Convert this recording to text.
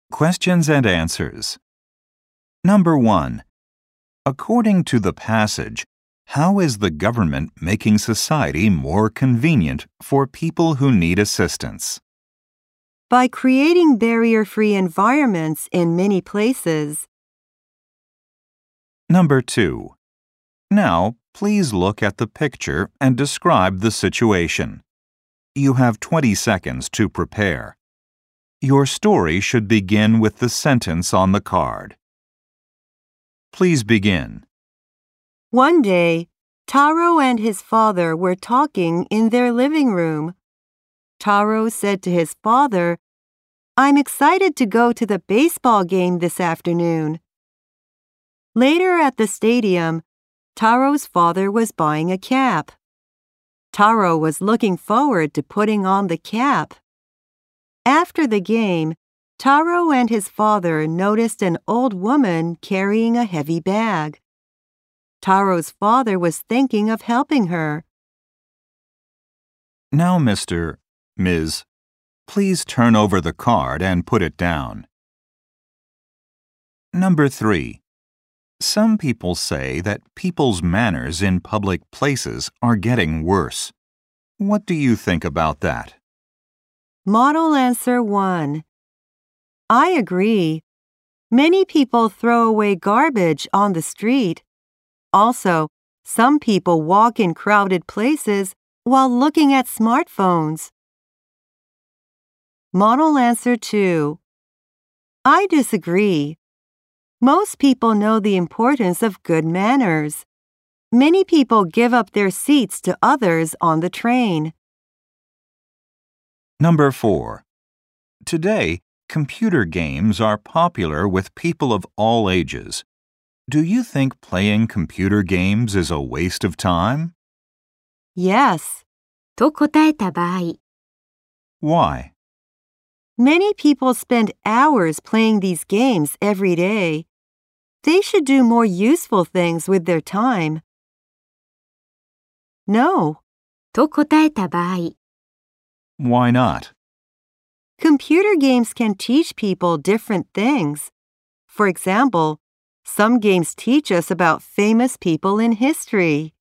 Questions and answers. Number 1. According to the passage, how is the government making society more convenient for people who need assistance? By creating barrier-free environments in many places. Number 2. Now, please look at the picture and describe the situation. You have 20 seconds to prepare. Your story should begin with the sentence on the card. Please begin. One day, Taro and his father were talking in their living room. Taro said to his father, "I'm excited to go to the baseball game this afternoon." Later at the stadium, Taro's father was buying a cap. Taro was looking forward to putting on the cap. After the game, Taro and his father noticed an old woman carrying a heavy bag. Taro's father was thinking of helping her. Now, Ms., please turn over the card and put it down. Number 3. Some people say that people's manners in public places are getting worse. What do you think about that? Model answer 1. I agree. Many people throw away garbage on the street. Also, some people walk in crowded places while looking at smartphones. Model answer 2. I disagree. Most people know the importance of good manners. Many people give up their seats to others on the train. Number 4. Today, computer games are popular with people of all ages. Do you think playing computer games is a waste of time? Yes. と答えた場合、 Why? Many people spend hours playing these games every day. They should do more useful things with their time. No. と答えた場合、 Why not? Computer games can teach people different things. For example, some games teach us about famous people in history.